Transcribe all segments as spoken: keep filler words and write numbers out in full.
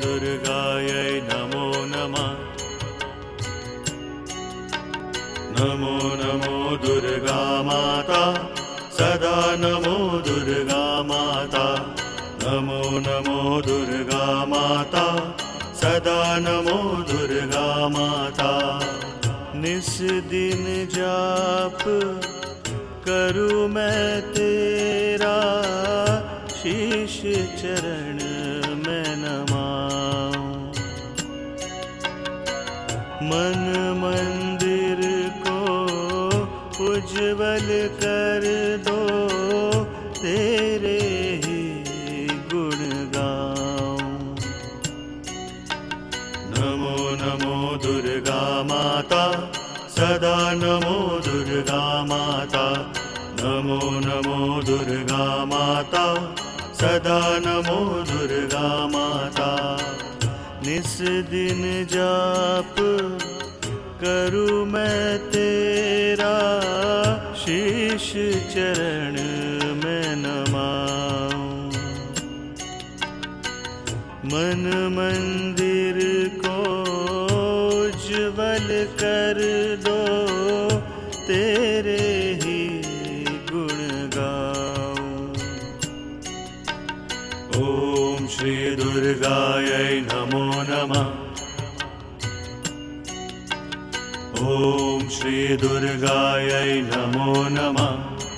दुर्गायै नमो नमः। नमो नमो दुर्गा माता, सदा नमो दुर्गा माता। नमो नमो दुर्गा माता, सदा नमो दुर्गा माता। निस दिन जाप करूँ मैं तेरा, शीश चरण में नमाऊं। मन मंदिर को उज्जवल कर दो, तेरे ही गुण गाऊं। नमो नमो दुर्गा माता, सदा नमो दुर्गा माता। नमो नमो दुर्गा माता, सदा नमो दुर्गा माता। निस दिन जाप करूँ मैं तेरा, शीश चरण में नमाऊं। मन मंदिर को उज्जवल कर दो, तेरे ही गुण गाऊं। ओम श्री दुर्गायै नमो नमः। ओम श्री दुर्गायै नमो नमः।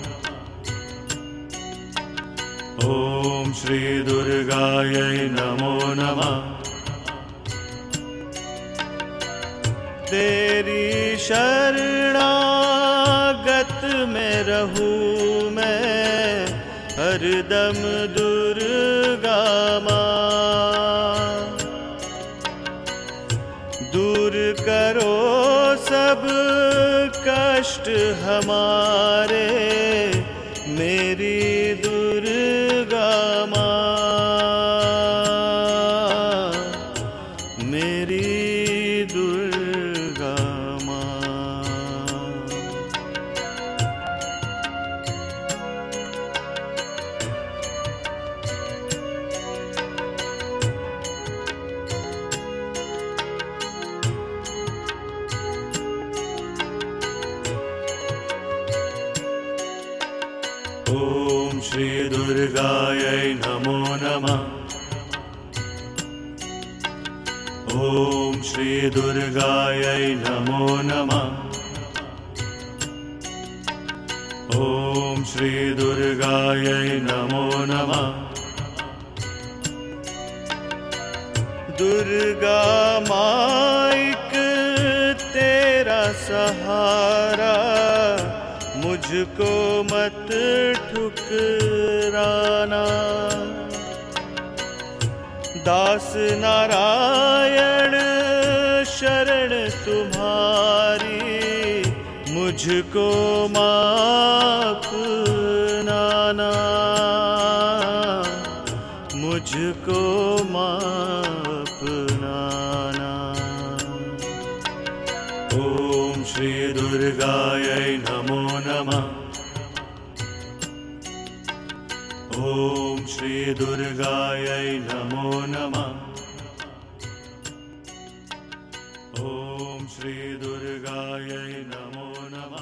ओम श्री दुर्गायै नमो नमः। तेरी शरणागत में रहूं मैं, हरदम दुर्गा माँ। दूर करो सब कष्ट हमारे, मेरी दुर्गा माँ। मेरी दुर्गा माँ। ओम श्री दुर्गायै नमो नमः। ओम श्री दुर्गायै नमो नमः। ओम श्री दुर्गायै नमो नमः। दुर्गा माइक तेरा सहारा, मुझको मत ठुकराना। दास नारायण शरण तुम्हारी, मुझको माफ नाना। मुझको माफ नाना। ओम श्री दुर्गायै नमो नमः। ओम श्री दुर्गायै नमो नमः। ओम श्री दुर्गायै नमो नमः।